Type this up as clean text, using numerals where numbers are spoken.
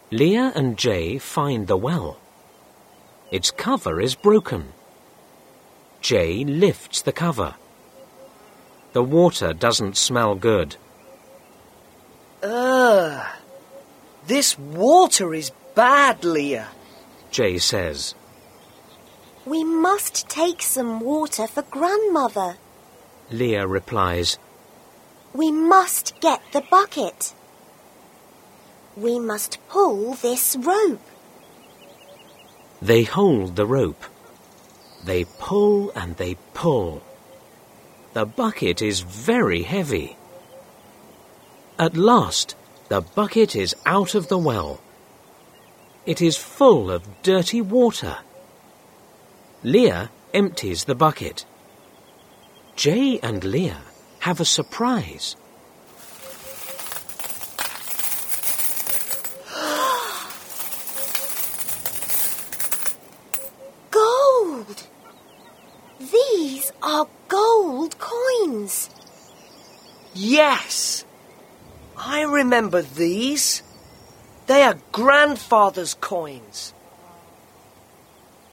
Leah and Jay find the well. Its cover is broken. Jay lifts the cover. The water doesn't smell good. This water is bad, Leah, Jay says. We must take some water for Grandmother, Leah replies. We must get the bucket. We must pull this rope. They hold the rope. They pull and they pull. The bucket is very heavy. At last, the bucket is out of the well. It is full of dirty water. Leah empties the bucket. Jay and Leah have a surprise. Gold! These are gold coins. Yes! I remember these. They are Grandfather's coins.